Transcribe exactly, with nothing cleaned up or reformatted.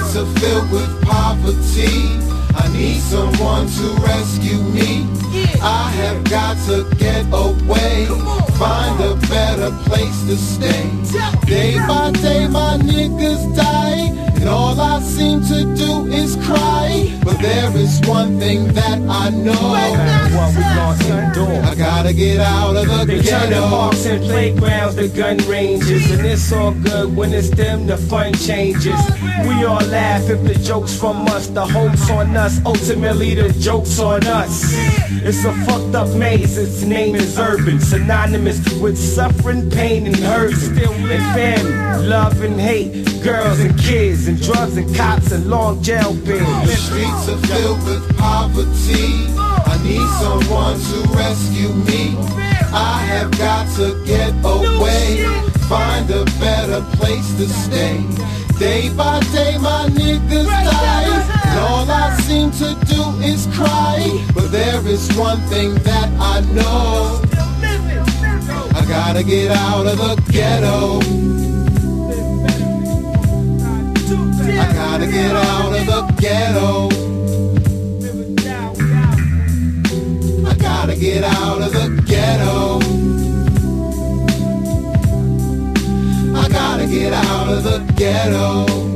streets are filled with poverty. I need someone to rescue me. I have got to get away, find a better place to stay. Day by day my niggas die, and all I seem to do is cry. But there is one thing that I know, what we lost indoors. I gotta get out of the They turn the ghetto. parks and playgrounds to gun ranges, and it's all good when it's them the fun changes. We all laugh if the joke's from us, the hope's on us, ultimately the joke's on us. It's a fucked up maze, its name is urban, synonymous with suffering, pain and hurt. Still in family, love and hate, girls and kids, and drugs and cops and long jail bills. The streets are filled with poverty. I need someone to rescue me. I have got to get away, find a better place to stay. Day by day my niggas die, and all I seem to do is cry. But there is one thing that I know, I gotta get out of the ghetto. I gotta get out of the ghetto. I gotta get out of the ghetto. I gotta get out of the ghetto.